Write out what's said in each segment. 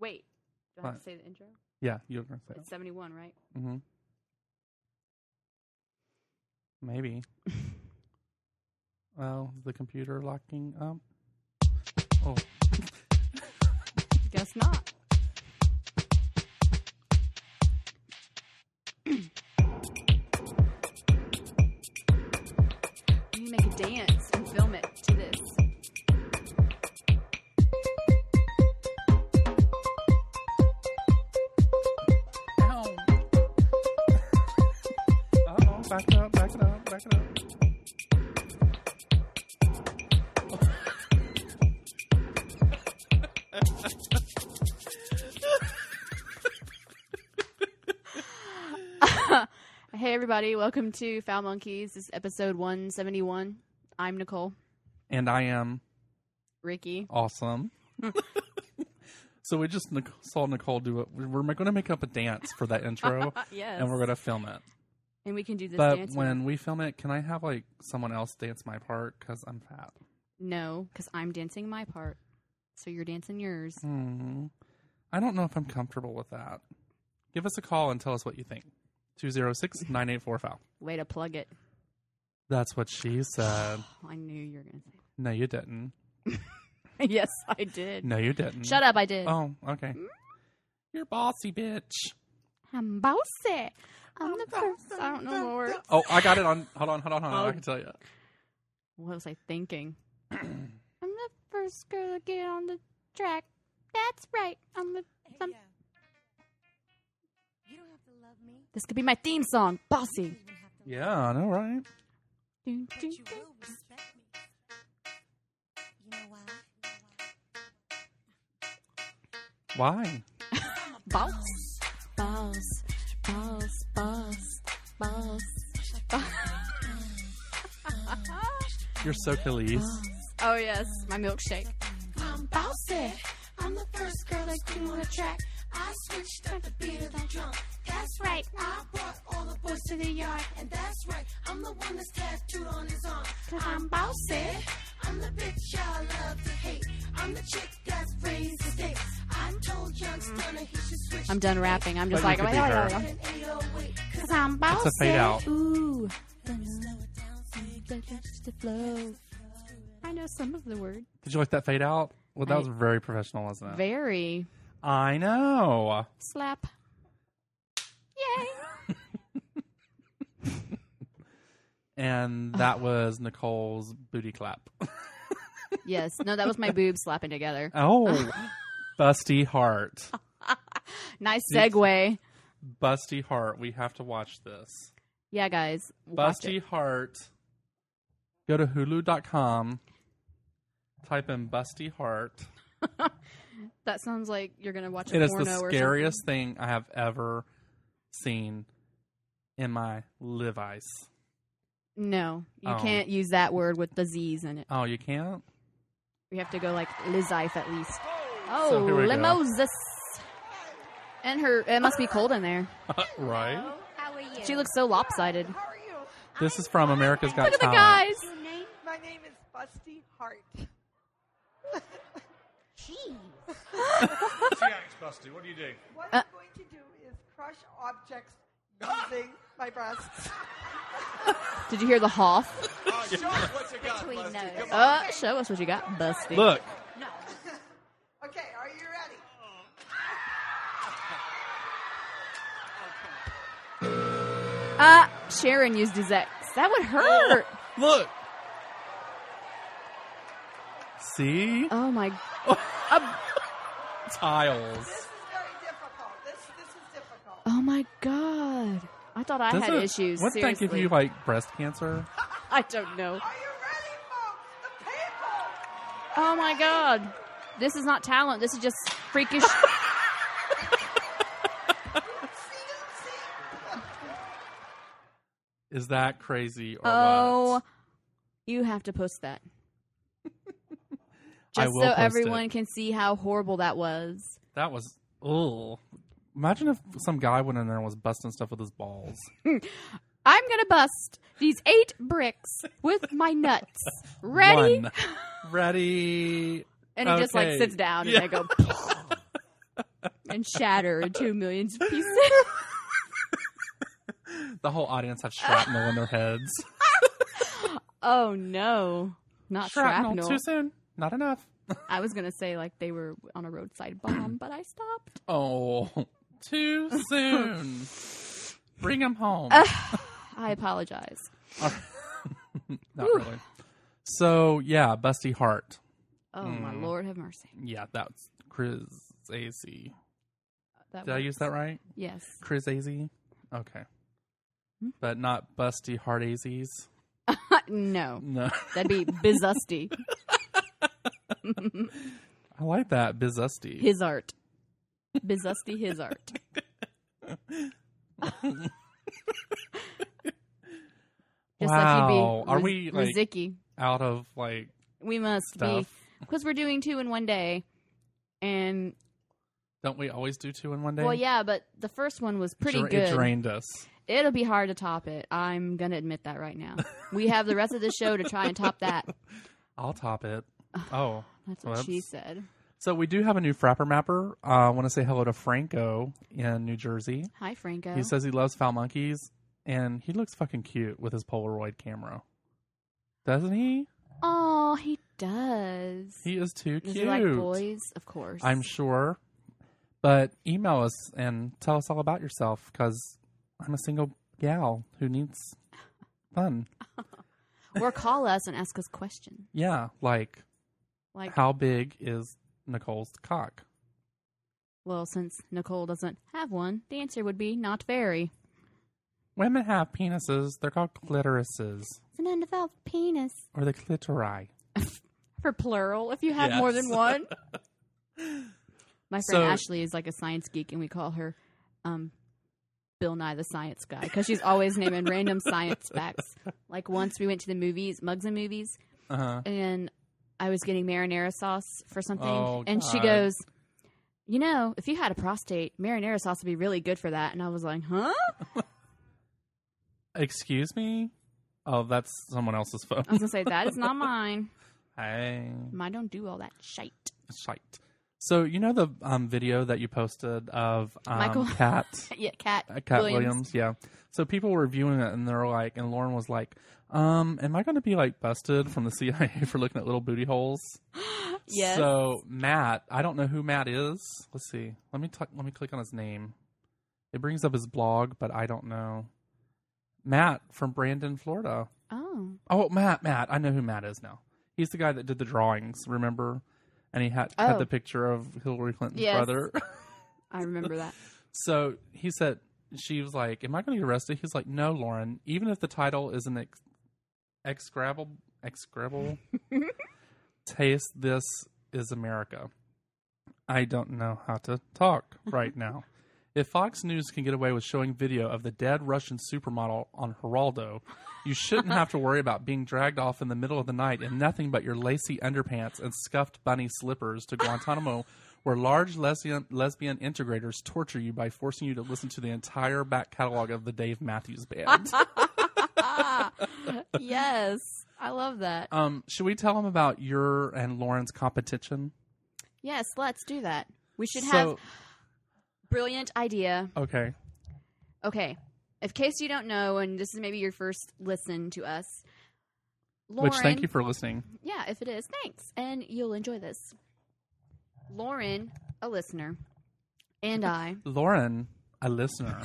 Wait. Do I have to say the intro? Yeah, you're going to say It's 71, right? Mm-hmm. Maybe. Well, is the computer locking up? Oh. Guess not. You make a dance and film it to this. Ow. Uh-oh, back it up, back it up, back it up. Hey everybody, welcome to Foul Monkeys. This is episode 171. I'm Nicole. And I am Ricky. awesome. So we just saw Nicole do it. We're going to make up a dance for that intro. Yes. And we're going to film it. And we can do this But dance. when we film it, can I have like someone else dance my part? Because I'm fat. No, because I'm dancing my part. So you're dancing yours. I don't know if I'm comfortable with that. Give us a call and tell us what you think. 206-984-FOUL. Way to plug it. That's what she said. I knew you were going to say No, you didn't. that. Yes, I did. No, you didn't. Shut up, I did. Oh, okay. You're bossy, bitch. I'm bossy. I'm the first. I don't know the words. Oh, I got it on. Hold on. I can tell you. What was I thinking? I'm the first girl to get on the track. That's right. I'm the... You don't have to love me. This could be my theme song. Bossy. You don't have to Yeah, I know, right? Dun, but dun, you dun. will respect me. You know why? Why? Boss. Boss. Boss. Boss. Boss. You're so Khalees. Oh, yes. My milkshake. I'm bossy. I'm the first girl that came on the track. I switched up the beat of the drum. That's right. I brought all the boys to the yard. And that's right. I'm the one that's tattooed on his arm. Cause I'm bossy. I'm the bitch y'all love to hate. I'm the chick that's raised the stakes. I told young Stunner he should switch. I'm done rapping. I'm just But like, you could be her. Cause I'm bossy. It's a fade out. ooh. The flow. I know some of the words. Did you like that fade out? Well, that was very professional, wasn't it? Very. I know. Slap. Yay. And that was Nicole's booty clap. Yes. No, that was my boobs slapping together. Oh, Busty Heart. Nice segue. Busty Heart. We have to watch this. Yeah, guys. Watch Busty it. Heart. Go to hulu.com. Type in Busty Heart. That sounds like you're going to watch a It is porno the or scariest thing I have ever seen in my live ice. something. No. You Oh. can't use that word with the Z's in it. Oh, you can't? We have to go like Lizife at least. Oh, So here we go. Limosis. And it must be cold in there. Right? How are you? She looks so lopsided. How are you? This is from America's Got Look at the Talent. guys. My name is Busty Hart. Thanks, Busty. What do you do? What I'm going to do is crush objects using my breasts. Did you hear the Hoff? Show us what you got, Between Busty. those. Come on. Show us what you got, Busty. Look. Okay, are you ready? Sharon used his X. That would hurt. Look. See? Oh my. Tiles. This is very difficult. This is difficult. Oh my God. I thought I had issues. Wouldn't that Seriously. give you, like, breast cancer? I don't know. Are you ready, folks? The people! Oh my God. This is not talent. This is just freakish. Is that crazy or Oh, what? you have to post that. I Just will so post everyone it. can see how horrible that was. That was, ugh. Imagine if some guy went in there and was busting stuff with his balls. I'm going to bust these 8 bricks with my nuts. Ready? One. Ready. And he just like Okay. sits down Yeah. and they go. and shatter into 2,000,000 pieces. The whole audience have shrapnel in their heads. Oh no, not shrapnel. Too soon. Not enough. I was gonna say like they were on a roadside bomb, but I stopped. Oh, too soon. Bring them home. I apologize. Not really. So yeah, Busty Hart. Oh my Lord, have mercy. Yeah, that's Chris Azy. That Did I works. use that right? Yes. Chris Azy? Okay. But not Busty Hart Azies? No, No. that'd be Bizusty. I like that. Bizusty. His art. Bizusty, his art. Just like you'd be Are we like Riziki. out of like We must be. stuff? Because we're doing 2 in one day. And, Don't we always do 2 in one day? well, yeah, but the first one was pretty It good. drained us. It'll be hard to top it. I'm going to admit that right now. We have the rest of the show to try and top that. I'll top it. Oh. That's what she Whoops. said. So we do have a new Frapper Mapper. I want to say hello to Franco in New Jersey. Hi, Franco. He says he loves Foul Monkeys, and he looks fucking cute with his Polaroid camera. Doesn't he? Oh, he does. He is too Does cute. he like boys? Of course. I'm sure. But email us and tell us all about yourself, because I'm a single gal who needs fun. Or call us and ask us questions. Yeah, like how big is Nicole's cock? Well, since Nicole doesn't have one, the answer would be not very. Women have penises. They're called clitorises. It's an undeveloped penis. Or the clitori. For plural, if you have Yes. more than one. My friend So- Ashley is like a science geek, and we call her Bill Nye the Science Guy, because she's always naming random science facts. Like once we went to the movies, Mugs and Movies, Uh-huh. and I was getting marinara sauce for something, Oh, and she God. goes, you know, if you had a prostate, marinara sauce would be really good for that. And I was like, huh? Excuse me? Oh, that's someone else's phone. I was going to say, that is not mine. Hey. Mine don't do all that shite. Shite. So, you know the video that you posted of Michael- Cat Yeah, Cat Williams? Yeah. So people were reviewing it, and they're like, and Lauren was like, am I going to be like busted from the CIA for looking at little booty holes? Yes. So Matt, I don't know who Matt is. Let's see. Let me click on his name. It brings up his blog, but I don't know. Matt from Brandon, Florida. Oh, Matt. I know who Matt is now. He's the guy that did the drawings, remember? And he had the picture of Hillary Clinton's brother. I remember that. So he said, she was like, am I going to get arrested? He's like, no, Lauren. Even if the title is an execrable taste, this is America. I don't know how to talk right now. If Fox News can get away with showing video of the dead Russian supermodel on Geraldo, you shouldn't have to worry about being dragged off in the middle of the night in nothing but your lacy underpants and scuffed bunny slippers to Guantanamo, where large lesbian integrators torture you by forcing you to listen to the entire back catalog of the Dave Matthews Band. Yes. I love that. Should we tell them about your and Lauren's competition? Yes, let's do that. We should have... Brilliant idea. Okay. Okay. In case you don't know, and this is maybe your first listen to us, Lauren... Which, thank you for listening. Yeah, if it is, thanks. And you'll enjoy this. Lauren, a listener, and I... Lauren, a listener.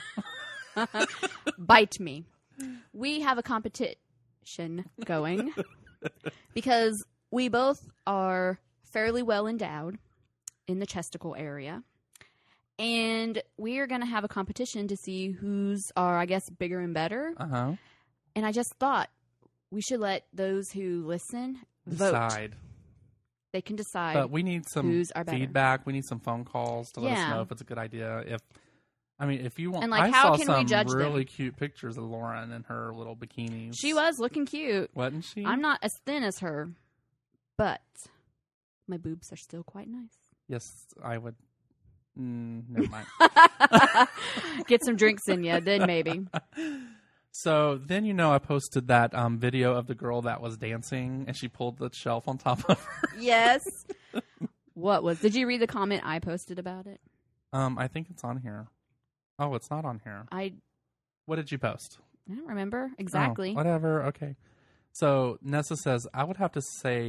Bite me. We have a competition going because we both are fairly well endowed in the chesticle area. And we are going to have a competition to see who's are, I guess, bigger and better. Uh-huh. And I just thought we should let those who listen vote. Decide. They can decide. But we need some who's are better. feedback. We need some phone calls to let us Yeah. know if it's a good idea. If you want, And, like, I how saw can some we judge them? really cute pictures of Lauren in her little bikinis. She was looking cute. Wasn't she? I'm not as thin as her, but my boobs are still quite nice. Yes, I would. Never mind. Get some drinks in you, then maybe. So then, I posted that video of the girl that was dancing and she pulled the shelf on top of her. Yes. Did you read the comment I posted about it? I think it's on here. Oh, it's not on here. I What did you post? don't remember exactly. Oh, whatever. Okay. So Nessa says, I would have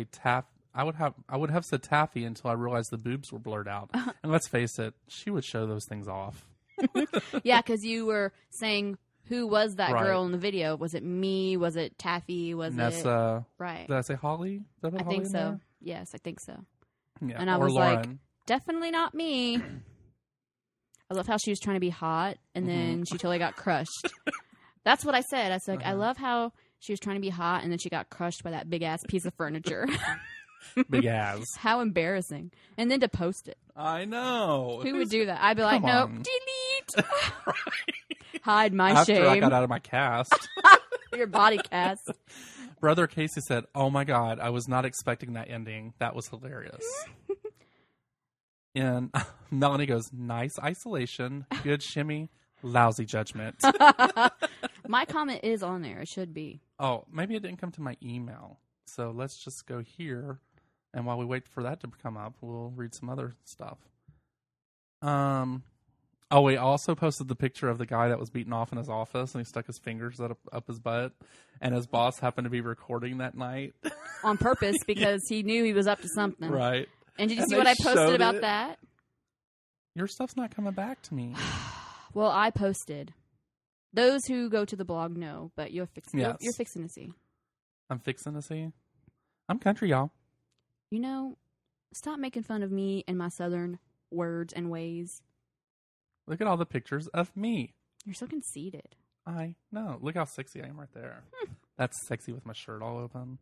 said taffy until I realized the boobs were blurred out. And let's face it, she would show those things off. Yeah, because you were saying who was that Right. girl in the video? Was it me? Was it Taffy? Was it Nessa. right? Did I say Holly? Did I put I Holly think in so. there? Yes, I think so. Yeah. And I or was like, Lauren. Definitely not me. I love how she was trying to be hot, and then she totally got crushed. That's what I said. I said, I love how she was trying to be hot, and then she got crushed by that big ass piece of furniture. Big ass. How embarrassing! And then to post it, I know. who would do that? I'd be like, Come nope, on. delete, hide my After I shame, got out of my cast. your body cast. Brother Casey said, oh my God, I was not expecting that ending. That was hilarious. And Melanie goes, nice isolation, good shimmy, lousy judgment. My comment is on there. It should be. Oh, maybe it didn't come to my email. So let's just go here. And while we wait for that to come up, we'll read some other stuff. Oh, we also posted the picture of the guy that was beaten off in his office, and he stuck his fingers up his butt. And his boss happened to be recording that night. On purpose because he knew he was up to something. Right. And did you And see they what I posted showed about it. that? Your stuff's not coming back to me. Well, I posted. Those who go to the blog know, but you're fixing. Yes. You're fixing to see. I'm fixing to see. I'm country, y'all. You know, stop making fun of me and my southern words and ways. Look at all the pictures of me. You're so conceited. I know. Look how sexy I am right there. That's sexy with my shirt all open.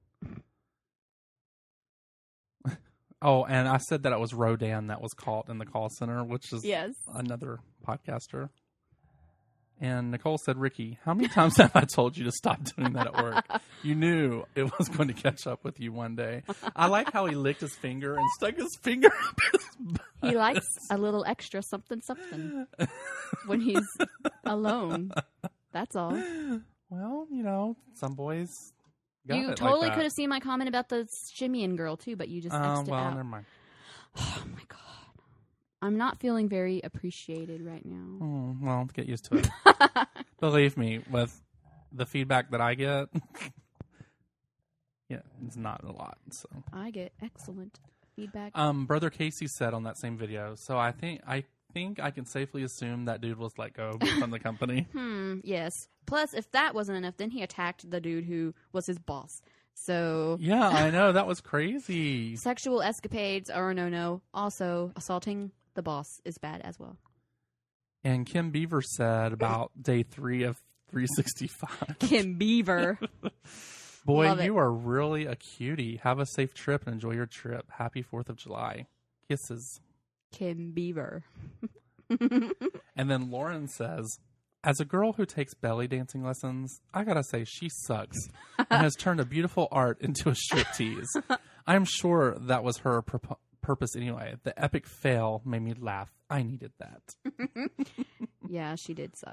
Oh, and I said that it was Rodan that was caught in the call center, which is Yes. another podcaster. And Nicole said, Ricky, how many times have I told you to stop doing that at work? You knew it was going to catch up with you one day. I like how he licked his finger and stuck his finger up his butt. He likes a little extra something when he's alone. That's all. Well, you know, some boys got You it totally like that. could have seen my comment about the shimmying girl too, but you just X'd it well, out. never mind. Oh my god. I'm not feeling very appreciated right now. Oh, well, get used to it. Believe me, with the feedback that I get, yeah, it's not a lot. So, I get excellent feedback. Brother Casey said on that same video. So I think I can safely assume that dude was let go from the company. Yes. Plus, if that wasn't enough, then he attacked the dude who was his boss. So Yeah, I know, that was crazy. sexual escapades are a no-no. Also, assaulting the boss is bad as well. And Kim Beaver said about day 3 of 365. Kim Beaver. Boy, Love it. you are really a cutie. Have a safe trip and enjoy your trip. Happy 4th of July. Kisses. Kim Beaver. And then Lauren says, as a girl who takes belly dancing lessons, I gotta say she sucks and has turned a beautiful art into a striptease. I'm sure that was her purpose anyway. The epic fail made me laugh. I needed that. Yeah, she did suck.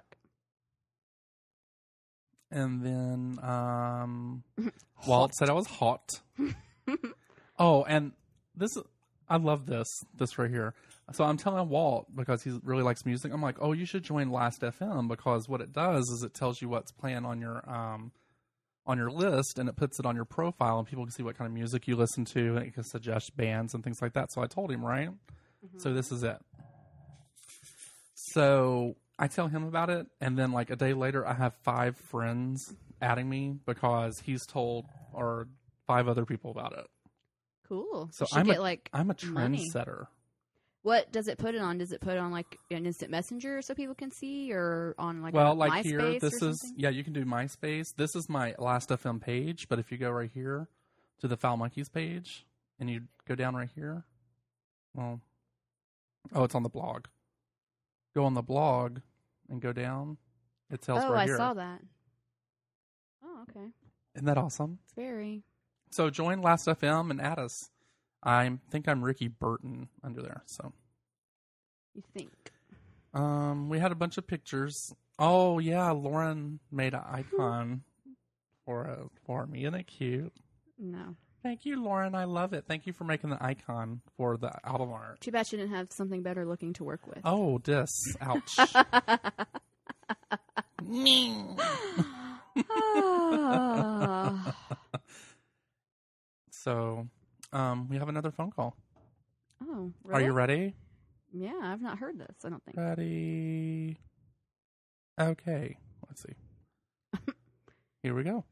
And then Walt said I was hot. Oh, and I love this right here. So I'm telling Walt, because he really likes music, I'm like, oh, you should join Last FM, because what it does is it tells you what's playing on your list, and it puts it on your profile, and people can see what kind of music you listen to, and it can suggest bands and things like that. So I told him, right? So this is it. So I tell him about it, and then like a day later, I have 5 friends adding me because he's told, or 5 other people about it. Cool. So You should get, I'm a money. trendsetter. What does it put it on? Does it put it on like an instant messenger so people can see, or on like Well, a like MySpace here, this or is something? you can do MySpace. This is my Last FM page, but if you go right here to the Foul Monkeys page and you go down right here, well, it's on the blog. Go on the blog and go down. It tells Oh, right I here. saw that. Oh, okay. Isn't that awesome? It's very. So join Last FM and add us. I think I'm Ricky Burton under there. So You think? we had a bunch of pictures. Oh yeah, Lauren made an icon for me. Isn't it cute? No. Thank you, Lauren. I love it. Thank you for making the icon for the album art. Too bad she didn't have something better looking to work with. Oh, dis. Ouch. So, we have another phone call. Oh, really? Are you ready? Yeah, I've not heard this, I don't think. Ready. Okay. Let's see. Here we go.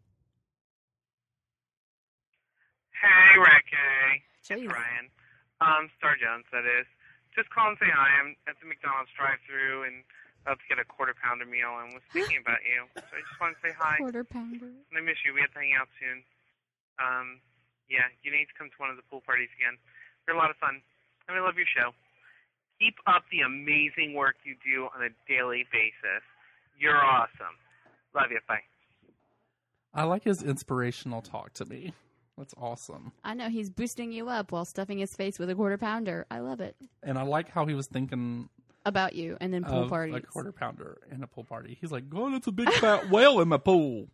Hey, Ricky. Jeez. It's Ryan. Star Jones, that is. Just call and say hi. I'm at the McDonald's drive-thru and about to get a quarter pounder meal and was thinking about you. So I just want to say hi. Quarter pounder. And I miss you. We have to hang out soon. Yeah, you need to come to one of the pool parties again. They're a lot of fun. And I love your show. Keep up the amazing work you do on a daily basis. You're awesome. Love you. Bye. I like his inspirational talk to me. That's awesome. I know, he's boosting you up while stuffing his face with a quarter pounder. I love it. And I like how he was thinking About you, and then pool of parties. a quarter pounder in a pool party. He's like, God, it's a big fat whale in my pool.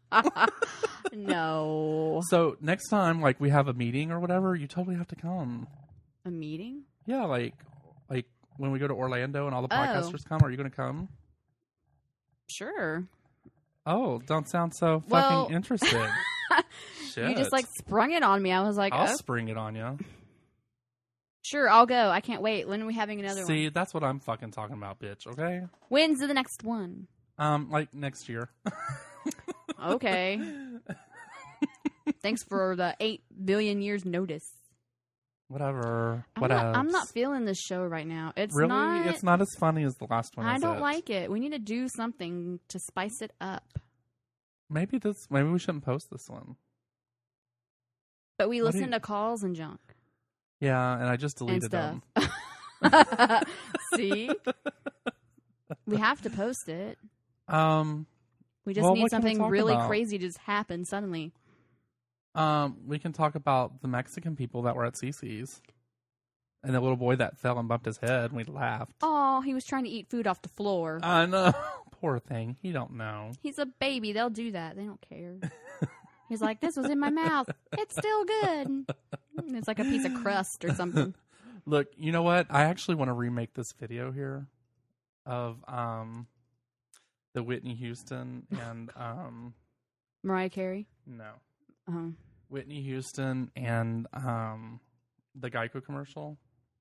No. So next time, like, we have a meeting or whatever, you totally have to come. A meeting? Yeah, like when we go to Orlando and all the Oh. podcasters come, are you going to come? Sure. Oh, don't sound so fucking Well- interested. Shit. You just, like, sprung it on me. I was like, I'll oh, spring it on you. sure, I'll go. I can't wait. When are we having another See, one? that's what I'm fucking talking about, bitch, okay? When's the next one? Like next year. Okay. Thanks for the 8 billion years notice. Whatever. I'm not feeling this show right now. It's really? not. It's not as funny as the last one. I is don't it? like it. We need to do something to spice it up. Maybe we shouldn't post this one. But we What do listen you- to calls and junk Yeah, and I just and deleted stuff. them. See? We have to post it. We just Well, need what can we something talk really about? crazy to just happen suddenly. We can talk about the Mexican people that were at Cece's. And the little boy that fell and bumped his head, and we laughed. Oh, he was trying to eat food off the floor. I know. Poor thing. He don't know. He's a baby. They'll do that. They don't care. He's like, this was in my mouth. It's still good. It's like a piece of crust or something. Look, you know what? I actually want to remake this video here of the Whitney Houston and Mariah Carey? no. Oh. Whitney Houston and the Geico commercial.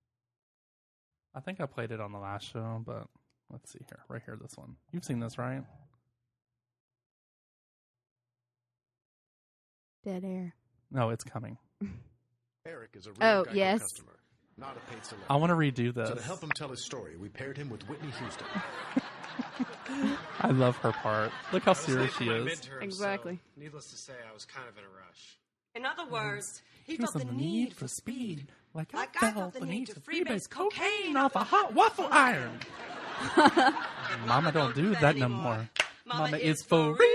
I think I played it on the last show, but let's see here. Right here, this one. You've seen this, right? Dead air. No, it's coming. Eric is a real Oh, Geico yes. customer, not a paid celebrity. I want to redo this. So to help him tell his story, we paired him with Whitney Houston. I love her part. Look how I was serious late she for my is. midterm, Exactly. So, needless to say, I was kind of in a rush. In other words, he He was felt on the need for speed. Like Like I felt the need to freebase cocaine off a hot waffle iron. Mama don't do that no more. Mama is for real.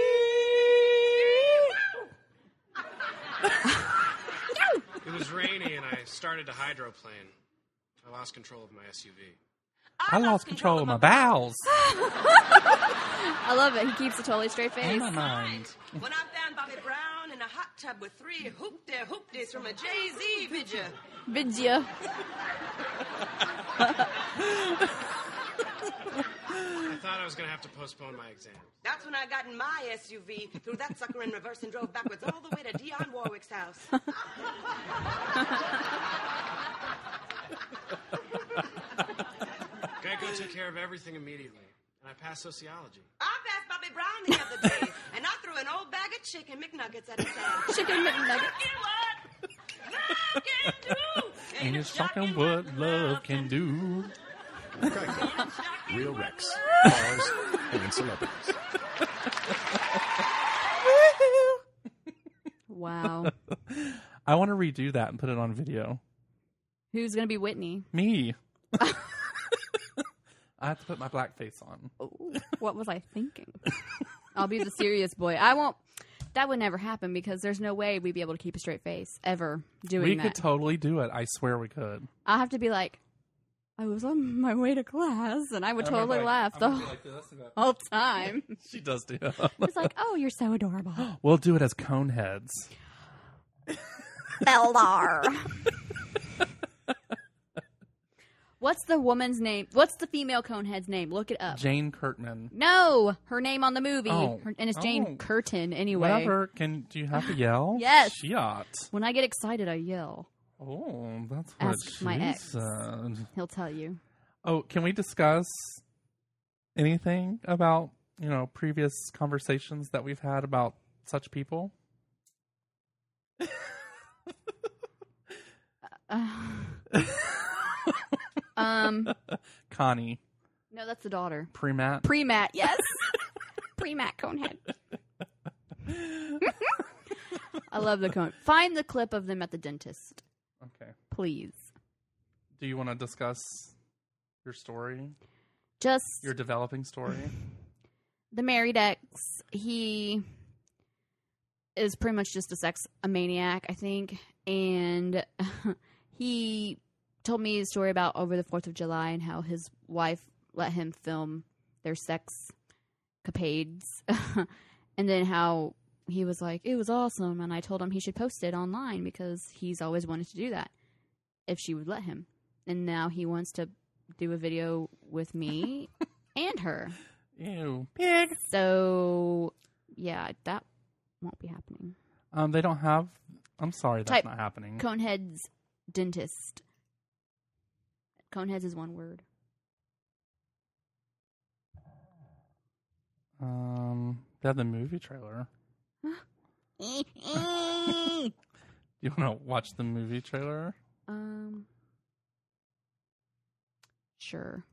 It was rainy and I started to hydroplane. I lost control of my SUV. I lost control of my bowels I love it. He keeps a totally straight face. and my mind. When I found Bobby Brown in a hot tub with 3 hoopties from a Jay-Z video. Vidya. I thought I was going to have to postpone my exam. That's when I got in my SUV, threw that sucker in reverse and drove backwards all the way to Dionne Warwick's house. Geico took care of everything immediately, and I passed sociology. I passed Bobby Brown the other day, and I threw an old bag of chicken McNuggets at his ass. Chicken McNugget. Look at what love can do. And it's shocking what love can do. Geico. Real wrecks, cars, and celebrities. Wow. I want to redo that and put it on video. Who's going to be Whitney? Me. I have to put my black face on. Ooh, what was I thinking? I'll be the serious boy. I won't. That would never happen because there's no way we'd be able to keep a straight face ever doing We that. could totally do it. I swear we could. I'll have to be like, I was on my way to class, and I would totally laugh the whole time. She does do. It's like, oh, you're so adorable. We'll do it as cone heads. Beldar. What's the woman's name? What's the female Conehead's name? Look it up. Jane Curtin. No, her name on the movie. Oh. And it's Jane Oh. Curtin anyway. Whatever. Do you have to yell? Yes. Shit. When I get excited, I yell. Oh, that's what Ask she my ex. said. He'll tell you. Oh, can we discuss anything about, previous conversations that we've had about such people? Connie. No, that's the daughter. Premat. Premat, yes. Premat Conehead. I love the cone. Find the clip of them at the dentist, Okay. please. Do you want to discuss your story? Just Your developing story? the married ex. He is pretty much just a maniac, I think. And he told me a story about over the 4th of July and how his wife let him film their sex capades. And then how he was like, it was awesome. And I told him he should post it online because he's always wanted to do that if she would let him. And now he wants to do a video with me and her. Ew. Pig. So, yeah, that won't be happening. They don't have... I'm sorry that's Type not happening. Conehead's dentist. Conehead's is one word. They have the movie trailer. You want to watch the movie trailer? Sure.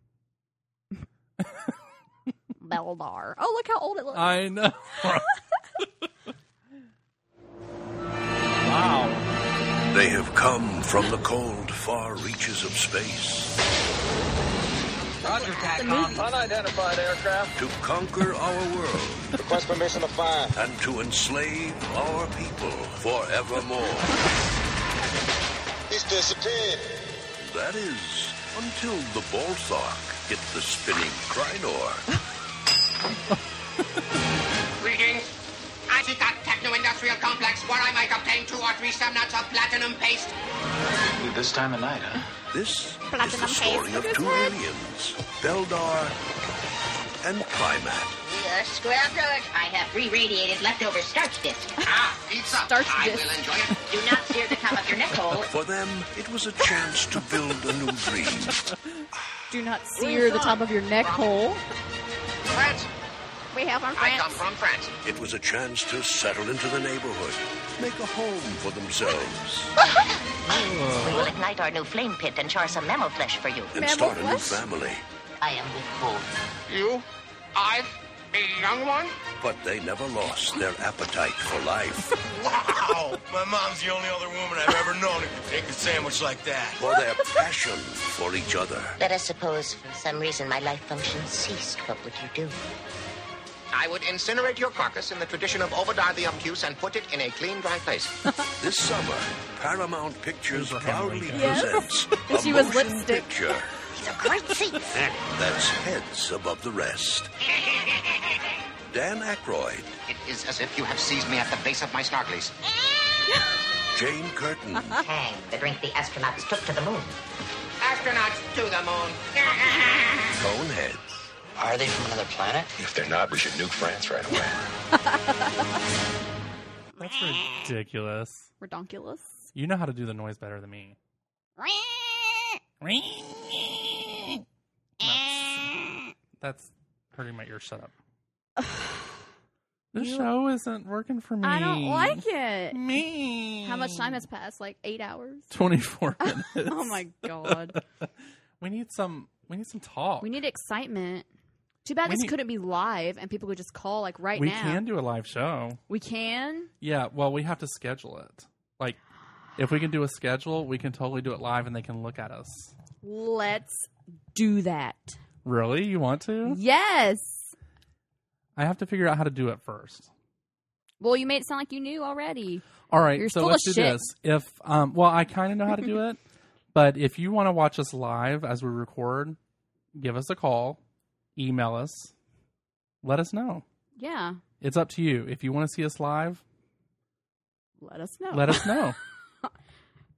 Beldar. Oh, look how old it looks. I know. Wow. They have come from the cold, far reaches of space Roger, TACCOM. Unidentified aircraft. to conquer our world Request permission to fire. and to enslave our people forevermore. He's disappeared. That is, until the Balthark hit the spinning Krynor. Greetings. I seek out Techno-Industrial Complex where I might obtain 2 or 3 semnuts of platinum paste. This time of night, huh? This is Platinum the story paste. of Look at 2 that. aliens, Beldar and Primat. Square good. I have re-radiated leftover starch disc. Pizza. Starch I disc. will enjoy it. Do not sear the top of your neck hole. For them, it was a chance to build a new dream. Do not sear the top of your neck hole. France. We have our I come from France. It was a chance to settle into the neighborhood, make a home for themselves, We will ignite our new flame pit and char some mammal flesh for you. and start a new family. I am with both. You? I? A young one? But they never lost their appetite for life, Wow! My mom's the only other woman I've ever known who could take a sandwich like that. for their passion for each other. Let us suppose for some reason my life function ceased. What would you do? I would incinerate your carcass in the tradition of Obadiah the Obtuse and put it in a clean, dry place. This summer, Paramount Pictures proudly Yes. presents And a she was motion lipstick. picture These are great seats. that's heads above the rest. Dan Aykroyd, It is as if you have seized me at the base of my snorkelies. Jane Curtin, Tang, the drink the astronauts took to the moon. Astronauts to the moon. Coneheads. Are they from another planet? If they're not, we should nuke France right away. That's ridiculous. Redonkulous. You know how to do the noise better than me. That's hurting my ears. Shut up. This show isn't working for me. I don't like it. Me. How much time has passed? Like 8 hours? 24 minutes. Oh my god. We need some talk. We need excitement. Too bad We this need- couldn't be live and people could just call like right we now. can do a live show. We can? Yeah, well, we have to schedule it. Like, if we can do a schedule, we can totally do it live and they can look at us. Let's do that. Really? You want to? Yes. I have to figure out how to do it first. Well, you made it sound like you knew already. All right, You're so full let's of do shit. this. If well, I kind of know how to do it, but if you want to watch us live as we record, give us a call, email us, let us know. Yeah. It's up to you. If you want to see us live, Let us know. let us know.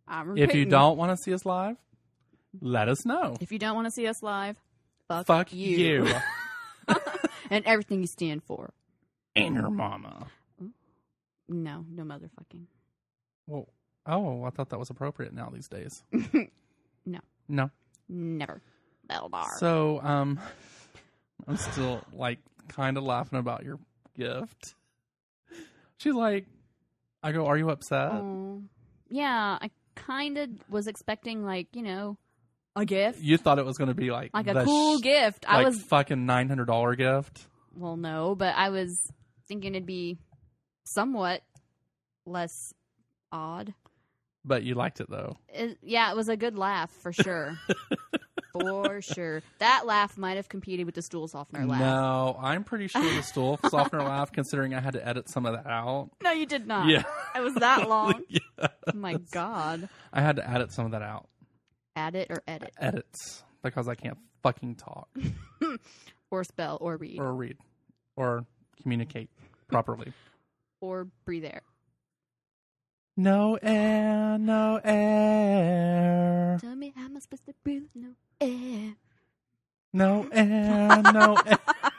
I'm If you repeating. don't want to see us live, let us know. If you don't want to see us live, Fuck you. And everything you stand for. And your mama. No motherfucking. Well, I thought that was appropriate now these days. No. No. Never. Beldar. So, I'm still, like, kind of laughing about your gift. She's like, I go, are you upset? Yeah, I kind of was expecting, like, a gift. You thought it was going to be, like A the cool gift. Like I was... fucking $900 gift. Well, no, but I was thinking it'd be somewhat less odd. But you liked it, though. It was a good laugh, for sure. For sure. That laugh might have competed with the stool softener laugh. No, I'm pretty sure the stool softener laugh, considering I had to edit some of that out. No, you did not. Yeah. It was that long. Yes. Oh, my God. I had to edit some of that out. Add it or edit? Edits. Because I can't fucking talk. Or spell or read. Or read. Or communicate properly. Or breathe air. No air, no air. Tell me how am I supposed to breathe? No air. No air, no air.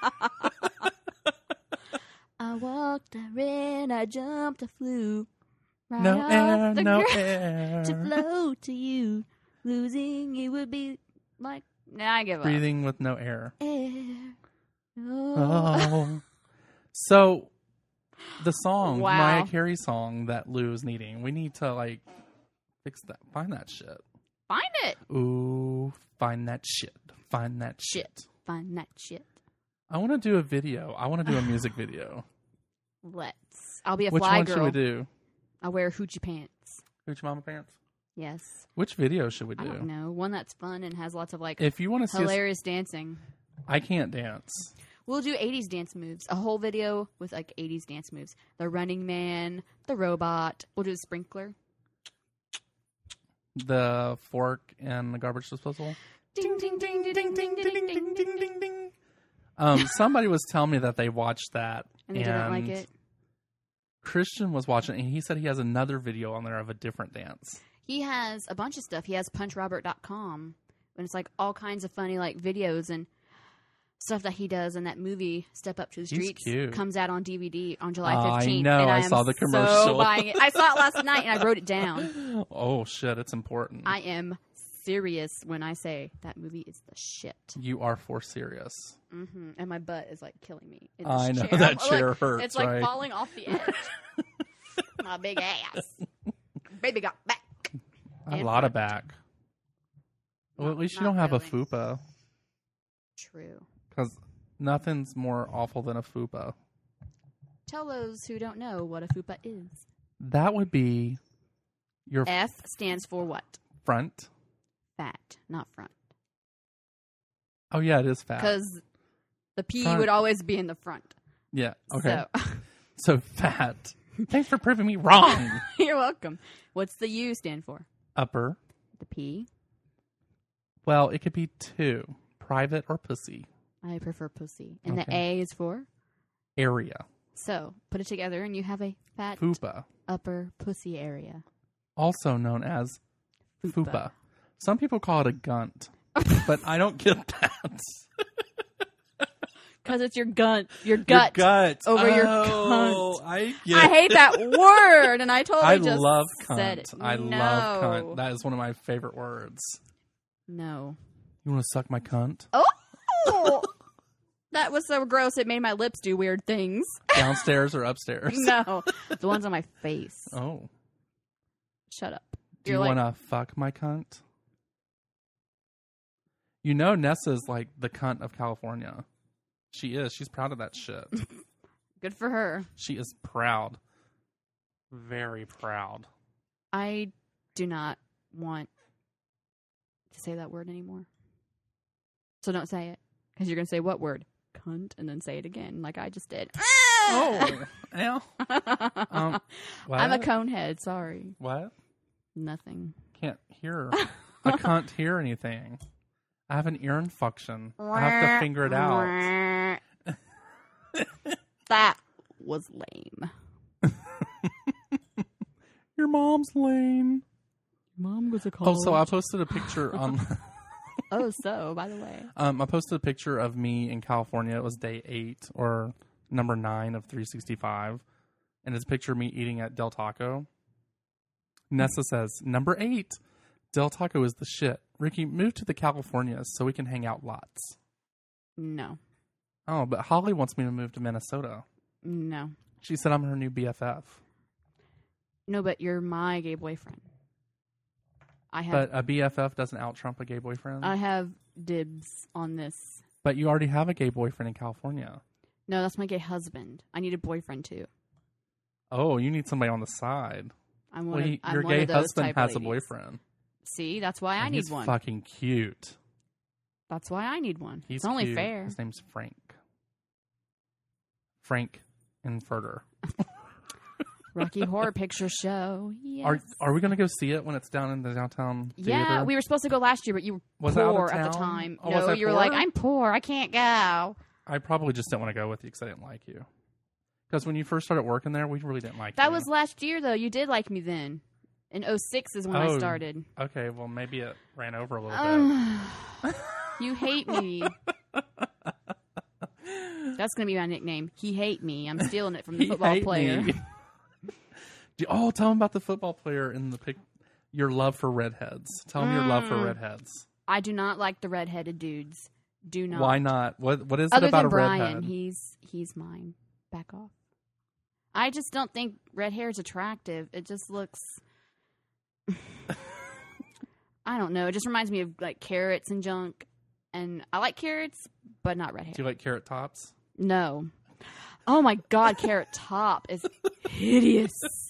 I walked, I ran, I jumped, I flew. Right No off air, the no ground air. To flow to you. Losing you would be like... Nah, I give up. Breathing with no air. Air. Oh. So, the song, Wow. Mariah Carey song that Lou is needing, we need to, like, fix that. Find that shit. Find it. Ooh, find that shit. Find that shit. Find that shit. I want to do a video. I want to do a music video. Let's. I'll be a Which fly one girl. should we do? I'll wear hoochie pants. Hoochie Mama Pants? Yes. Which video should we do? I don't know. One that's fun and has lots of, like, If you want to see us- hilarious dancing. I can't dance. We'll do 80s dance moves. A whole video with, like, 80s dance moves. The Running Man, the robot. We'll do the sprinkler. The fork and the garbage disposal. Ding, ding, ding, ding, ding, ding, ding, ding, ding, ding, ding. Somebody was telling me that they watched that. And they didn't like it. Christian was watching it, and he said he has another video on there of a different dance. He has a bunch of stuff. He has punchrobert.com. And it's, like, all kinds of funny, like, videos and stuff that he does in that movie, Step Up to the He's Streets. cute. Comes out on DVD on July 15th. I know. And I am saw the so commercial. buying it. I saw it last night, and I wrote it down. Oh, shit. It's important. I am serious when I say that movie is the shit. You are for serious. Mm-hmm. And my butt is, like, killing me. In I this know. chair. That Look, chair hurts, It's, like, right? falling off the edge. My big ass. Baby got back. A And lot of front. back. Well, at least you not don't have really. a fupa. True. Because nothing's more awful than a fupa. Tell those who don't know what a fupa is. That would be your F stands for what? front. Fat, not front. Oh, yeah, it is fat. Because the P Front. would always be in the front. Yeah, okay. So, So fat. Thanks for proving me wrong. you're welcome. What's the U stand for? Upper. The P? Well, it could be two. Private or pussy. I prefer pussy. And the Okay. A is for? Area. So, put it together and you have a fat Fupa. upper pussy area. Also known as Fupa. fupa. Some people call it a gunt. But I don't get that. Because it's your gut. Your gut. Your gut. Over your Oh, cunt. I get I hate that word, and I totally I just love cunt. said it. I No. love cunt. That is one of my favorite words. No. You want to suck my cunt? Oh! That was so gross, it made my lips do weird things. Downstairs or upstairs? No. The ones on my face. Oh. Shut up. Do you want to fuck my cunt? You know Nessa's like the cunt of California. She is. She's proud of that shit. Good for her. She is proud. Very proud. I do not want to say that word anymore. So don't say it. Because you're going to say what word? Cunt, and then say it again, like I just did. Oh, ow. What? I'm a conehead, sorry. What? Nothing. Can't hear. I can't hear anything. I have an ear infection. I have to finger it out. That was lame. Your mom's lame. Mom goes to college. Oh, so I posted a picture on... By the way. I posted a picture of me in California. It was day 8 or number 9 of 365. And it's a picture of me eating at Del Taco. Nessa says, number 8, Del Taco is the shit. Ricky, move to the Californias so we can hang out lots. No. Oh, but Holly wants me to move to Minnesota. No. She said I'm her new BFF. No, but you're my gay boyfriend. But a BFF doesn't out-trump a gay boyfriend? I have dibs on this. But you already have a gay boyfriend in California. No, that's my gay husband. I need a boyfriend, too. Oh, you need somebody on the side. Your gay husband has a boyfriend. See, that's why I need one. He's fucking cute. That's why I need one. He's it's only cute. fair. His name's Frank. Frank Inferter. Rocky Horror Picture Show. Yes. Are we going to go see it when it's down in the downtown theater? Yeah, we were supposed to go last year, but you were poor at the time. Oh, no, you were like, I'm poor. I can't go. I probably just didn't want to go with you because I didn't like you. Because when you first started working there, we really didn't like you. That was last year, though. You did like me then. In 2006 is when I started. Okay, well, maybe it ran over a little bit. You hate me. That's going to be my nickname. He hate me. I'm stealing it from the football player. Oh, tell him about the football player in the your love for redheads. Tell him your love for redheads. I do not like the redheaded dudes. Do not. Why not? What is Other it about than a Brian, redhead? He's mine. Back off. I just don't think red hair is attractive. It just looks... I don't know. It just reminds me of like carrots and junk. And I like carrots, but not red hair. Do you like Carrot Tops? No. Oh my God, Carrot Top is hideous.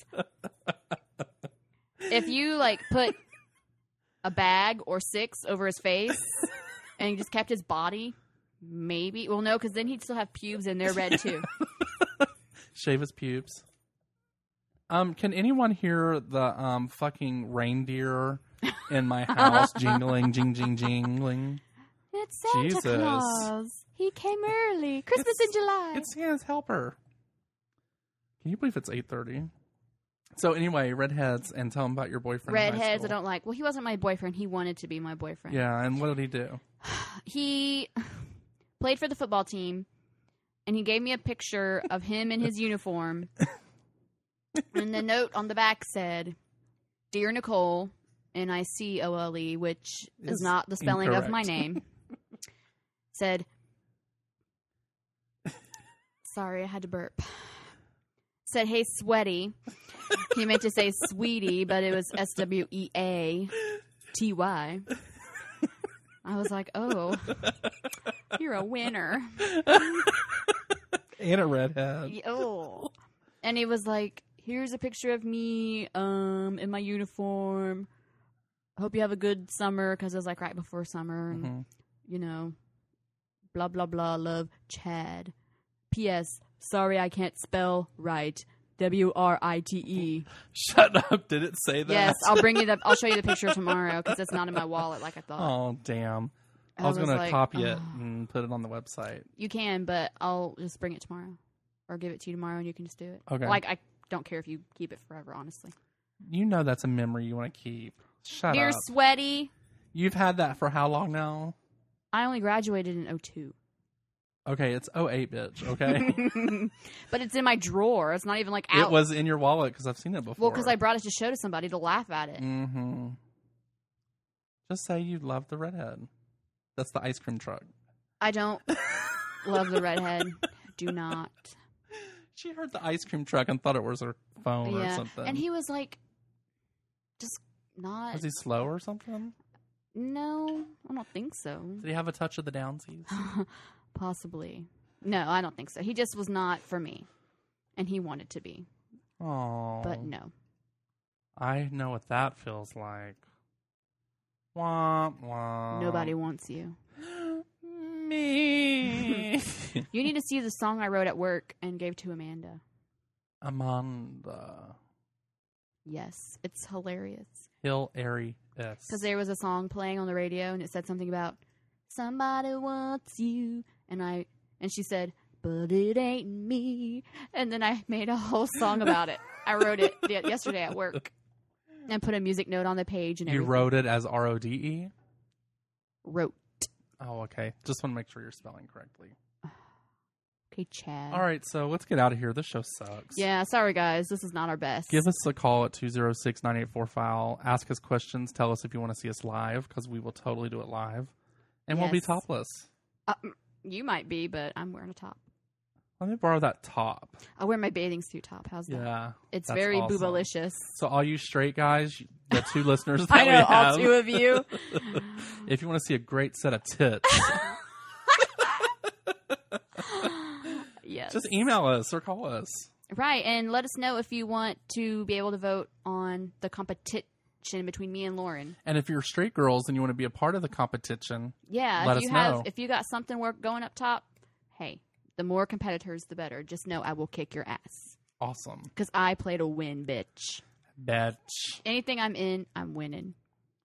If you like put a bag or 6 over his face and he just kept his body, maybe. Well, no, because then he'd still have pubes and they're red too. Shave his pubes. Can anyone hear the fucking reindeer in my house jingling, jingling? It's Santa Claus. He came early. Christmas in July. It's Santa's helper. Can you believe it's 8:30? So anyway, redheads, and tell him about your boyfriend. Redheads I don't like. Well, he wasn't my boyfriend. He wanted to be my boyfriend. Yeah, and what did he do? He played for the football team, and he gave me a picture of him in his uniform. And the note on the back said, "Dear Nicole," Nicole, which is not the spelling incorrect. of my name. Said, sorry, I had to burp. Said, hey, sweaty. He meant to say sweetie, but it was SWEATY. I was like, oh, you're a winner. And a redhead. Oh. And he was like, here's a picture of me in my uniform. I hope you have a good summer, because it was like right before summer. And, you know, blah, blah, blah, love, Chad. P.S. Sorry I can't spell right. WRITE. Shut up. Did it say that? Yes, I'll bring you the. I'll show you the picture tomorrow, because it's not in my wallet like I thought. Oh, damn. I was going to copy it and put it on the website. You can, but I'll just bring it tomorrow. Or give it to you tomorrow and you can just do it. Okay. Like, I don't care if you keep it forever, honestly. You know that's a memory you want to keep. Shut Dear up. Sweaty. You've had that for how long now? I only graduated in 2002. Okay, it's 08, bitch, okay? But it's in my drawer. It's not even like out. It was in your wallet because I've seen it before. Well, because I brought it to show to somebody to laugh at it. Mm-hmm. Just say you love the redhead. That's the ice cream truck. I don't love the redhead. Do not. She heard the ice cream truck and thought it was her phone or something. And he was like, just not. Was he slow or something? No, I don't think so. Did he have a touch of the downsies? Possibly. No, I don't think so. He just was not for me. And he wanted to be. Oh. But no. I know what that feels like. Womp womp. Nobody wants you. Me. You need to see the song I wrote at work and gave to Amanda. Amanda. Yes, it's hilarious. Hilarious. Because there was a song playing on the radio and it said something about somebody wants you, and she said, but it ain't me. And then I made a whole song about it. I wrote it yesterday at work. And put a music note on the page and You everything. wrote it as RODE? Wrote. Oh, okay. Just want to make sure you're spelling correctly. Okay, Chad. All right, so let's get out of here. This show sucks. Yeah, sorry guys. This is not our best. Give us a call at 206-984-FILE. Ask us questions. Tell us if you want to see us live, because we will totally do it live. And we'll be Yes. topless. You might be, but I'm wearing a top. Let me borrow that top. I'll wear my bathing suit top. How's that? Yeah. It's that's very awesome. boobalicious. So all you straight guys, the 2 listeners that I know, we have. all 2 of you. If you want to see a great set of tits, Yes. just email us or call us. Right, and let us know if you want to be able to vote on the competition between me and Lauren. And if you're straight girls and you want to be a part of the competition, Yeah, let if us you know. if you got something going up top, hey, the more competitors, the better. Just know I will kick your ass. Awesome. Because I play to win, bitch. Bitch. Anything I'm in, I'm winning.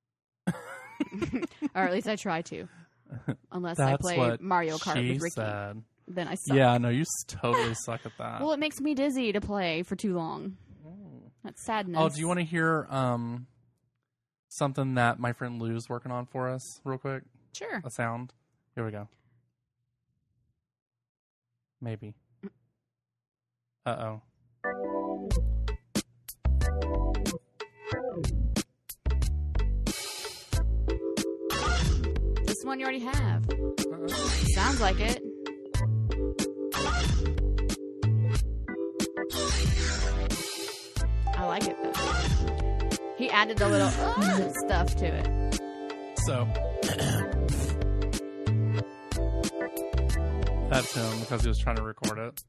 Or at least I try to. Unless I That's play what Mario Kart she with Ricky. said. Then I suck. Yeah, no, you totally suck at that. Well, it makes me dizzy to play for too long. That's sadness. Oh, do you want to hear something that my friend Lou's working on for us real quick? Sure. A sound? Here we go. Maybe. Uh-oh. This one you already have. Sounds like it. I like it though. He added the little stuff to it. So. That's him because he was trying to record it.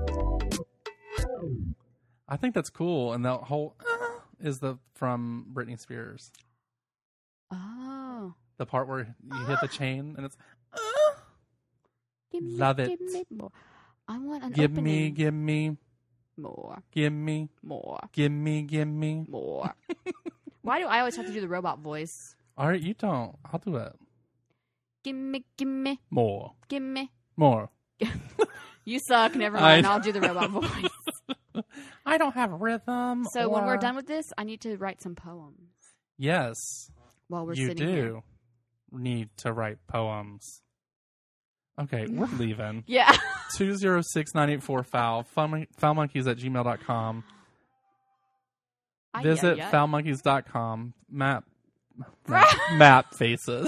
I think that's cool. And that whole is from Britney Spears. Oh. The part where you hit the chain and it's Give me, love it. Give me more. I want an Give opening. me More. give me More. give me More. Why do I always have to do the robot voice? All right, you don't. I'll do it. Gimme. More. Gimme. More. You suck. Never mind. I'll do the robot voice. I don't have a rhythm. So when we're done with this, I need to write some poems. Yes. While we're you sitting do here. need to write poems. Okay, we're leaving. Yeah. 206-984-FOUL. Foulmonkeys@gmail.com. Visit ay. foulmonkeys.com. Map faces.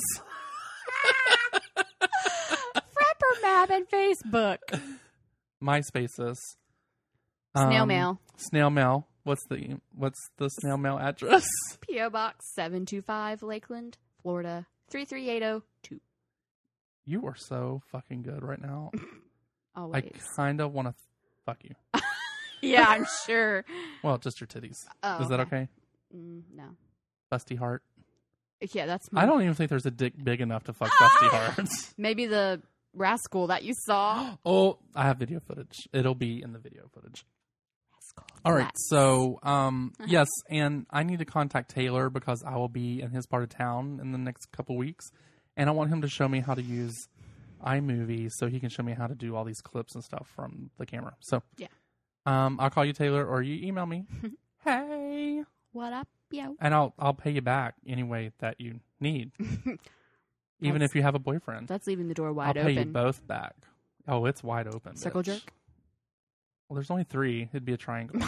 Frapper Map and Facebook. MySpaces. Snail mail. Snail mail. What's the snail mail address? P.O. Box 725 Lakeland, Florida 33802. You are so fucking good right now. Always. I kind of want to fuck you. Yeah, I'm sure. Well, just your titties. Oh, Is that okay? No. Busty heart. Yeah, that's I don't even think there's a dick big enough to fuck busty hearts. Maybe the rascal that you saw. Oh, I have video footage. It'll be in the video footage. All right, so yes, and I need to contact Taylor because I will be in his part of town in the next couple weeks, and I want him to show me how to use iMovie so he can show me how to do all these clips and stuff from the camera. So yeah, I'll call you, Taylor, or you email me. Hey, what up, yo? And I'll pay you back any way that you need, even if you have a boyfriend. That's leaving the door wide I'll open. pay you both back. Oh, it's wide open. Circle bitch. jerk. Well, there's only 3. It'd be a triangle.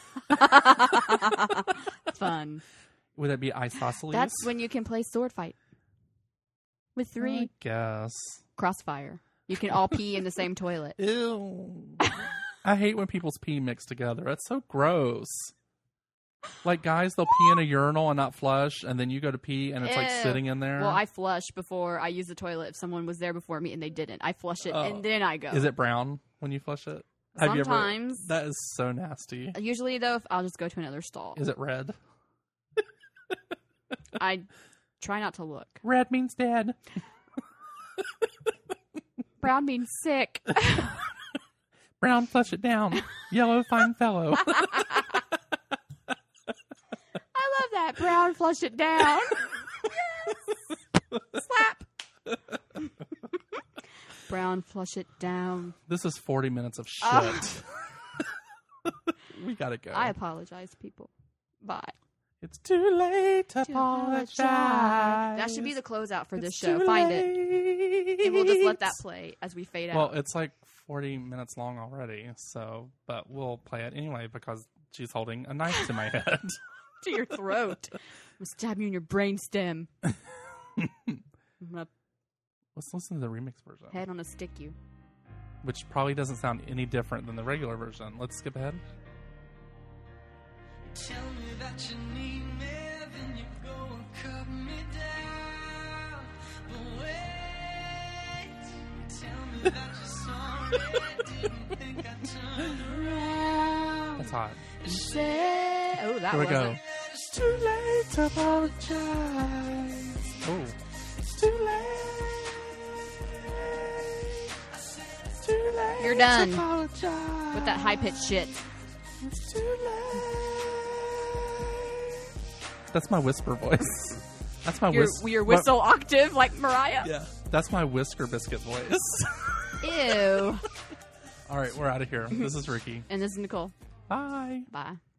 Fun. Would that be isosceles? That's when you can play sword fight. With 3. I guess. Crossfire. You can all pee in the same toilet. Ew. I hate when people's pee mix together. That's so gross. Like guys, they'll pee in a urinal and not flush, and then you go to pee and it's like Ew. sitting in there. Well, I flush before I use the toilet if someone was there before me and they didn't. I flush it and then I go. Is it brown when you flush it? Sometimes. That is so nasty. Usually, though, I'll just go to another stall. Is it red? I try not to look. Red means dead. Brown means sick. Brown, flush it down. Yellow, fine fellow. I love that. Brown, flush it down. Yes. Slap. Brown, flush it down. This is 40 minutes of shit. We gotta go. I apologize, people. Bye. It's too late to apologize. That should be the closeout for this show. Too Find late. it. And we'll just let that play as we fade out. Well, it's like 40 minutes long already, but we'll play it anyway because she's holding a knife to my head. To your throat. I'm going to stab you in your brainstem. Let's listen to the remix version. Head on a stick you. Which probably doesn't sound any different than the regular version. Let's skip ahead. Tell me that you need me, then you go and cut me down. But wait, tell me that you're sorry, didn't think I turned around. That's hot. Say, oh, that Here we wasn't. go. It's too late to apologize. Oh. It's too late. It's too late. You're done to apologize. with that high-pitched shit. It's too late. That's my whisper voice. That's my Your whistle octave like Mariah? Yeah. That's my Whisker Biscuit voice. Ew. All right, we're out of here. This is Ricky. And this is Nicole. Bye. Bye.